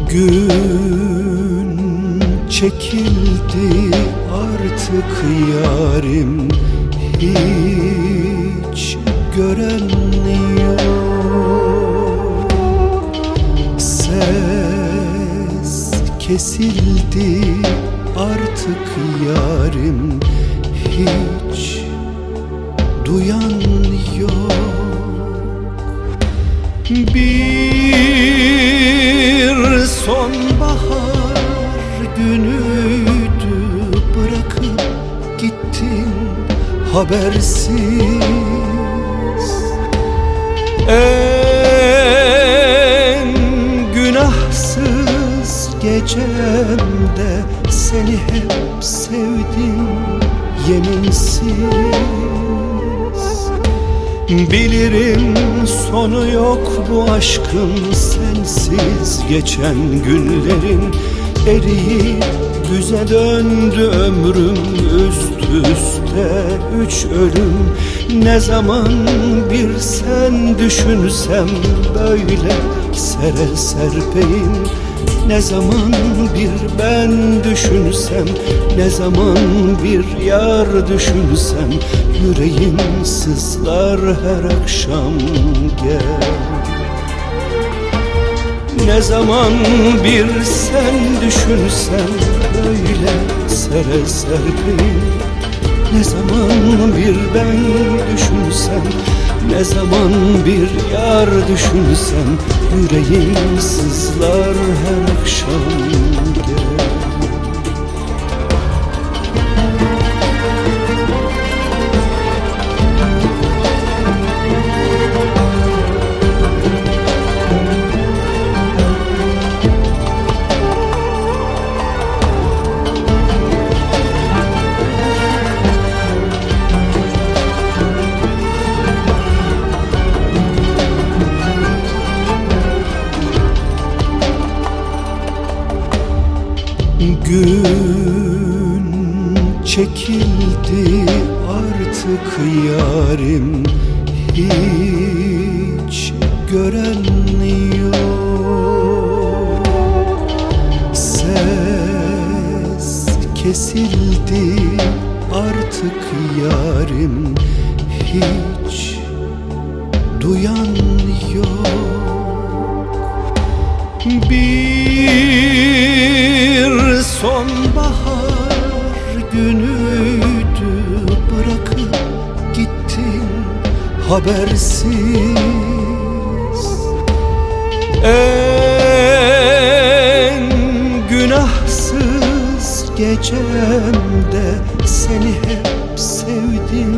Gün çekildi artık yarim, hiç gören yok. Ses kesildi artık yarim, hiç duyan yok. Bir sonbahar günüydü, bırakıp gittin habersiz. En günahsız gecemde seni hep sevdim yeminsiz. Bilirim sonu yok bu aşkın, sensiz geçen günlerin eriyip güze döndü ömrüm. Üst üste 3 ölüm, ne zaman bir sen düşünsem böyle sere serpeyim. Ne zaman bir ben düşünsem, ne zaman bir yar düşünsem, yüreğim sızlar her akşam gel. Ne zaman bir sen düşünsem böyle sere serpeyim. Ne zaman bir ben düşünsem, ne zaman bir yar düşünsem, yüreğim sızlar her akşam gel. Gün çekildi artık yarim, hiç gören yok. Ses kesildi artık yarim, hiç duyan yok. Bir sonbahar günüydü, bırakıp gittin habersiz. En günahsız gecemde seni hep sevdim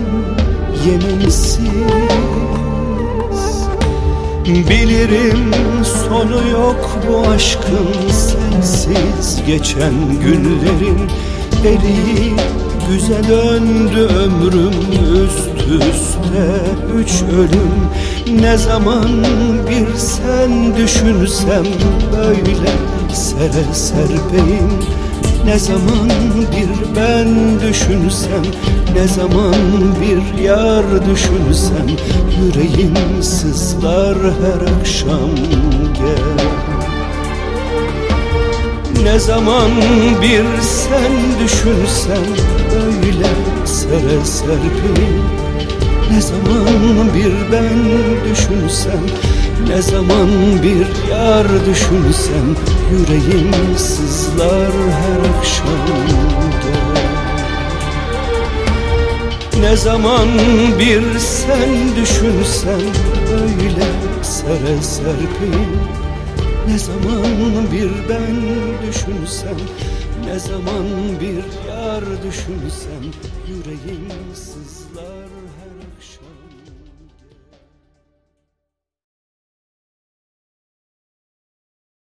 yeminsiz. Bilirim sonu yok bu aşkın, sensiz geçen günlerin eriyip güze döndü ömrüm. Üst üste 3 ölüm, ne zaman bir sen düşünsem böyle sere serpeyim. Ne zaman bir ben düşünsem, ne zaman bir yar düşünsem, yüreğim sızlar her akşam gel. Ne zaman bir sen düşünsem böyle sere serpeyim. Ne zaman bir ben düşünsem, ne zaman bir yar düşünsem, yüreğim sızlar her akşam gel. Ne zaman bir sen düşünsem böyle sere serpeyim. Ne zaman bir ben düşünsem, ne zaman bir yar düşünsem, yüreğim sızlar.